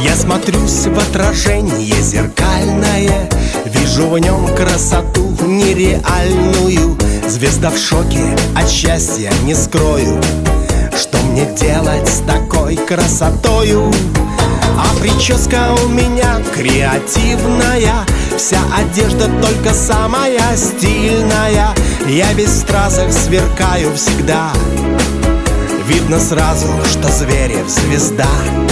Я смотрюсь в отражение зеркальное, вижу в нем красоту нереальную. Звезда в шоке, от счастья не скрою. Что мне делать с такой красотою? А прическа у меня креативная, вся одежда только самая стильная. Я весь в стразах сверкаю всегда, видно сразу, что Зверев звезда.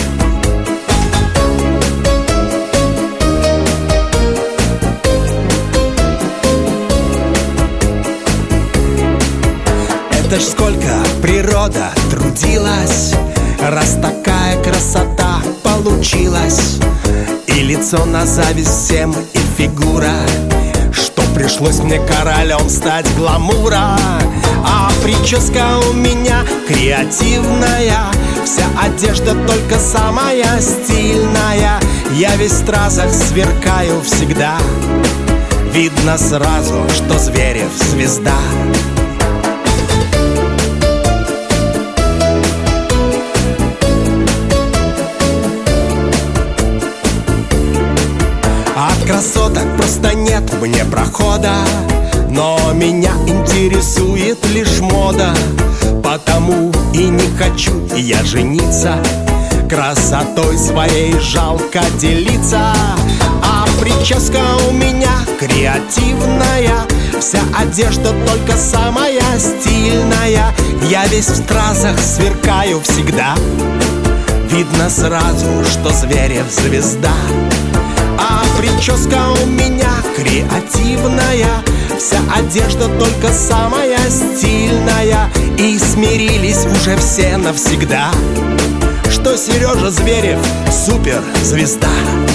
Это ж сколько природа трудилась, раз такая красота получилась. И лицо на зависть всем, и фигура, что пришлось мне королем стать гламура. А прическа у меня креативная, вся одежда только самая стильная. Я весь в стразах сверкаю всегда, видно сразу, что Зверев звезда. От красоток просто нет мне прохода, но меня интересует лишь мода. Потому и не хочу я жениться, красотой своей жалко делиться. А прическа у меня креативная, вся одежда только самая стильная. Я весь в стразах сверкаю всегда, видно сразу, что Зверев звезда. А прическа у меня креативная, вся одежда только самая стильная. И смирились уже все навсегда, что Сережа Зверев суперзвезда.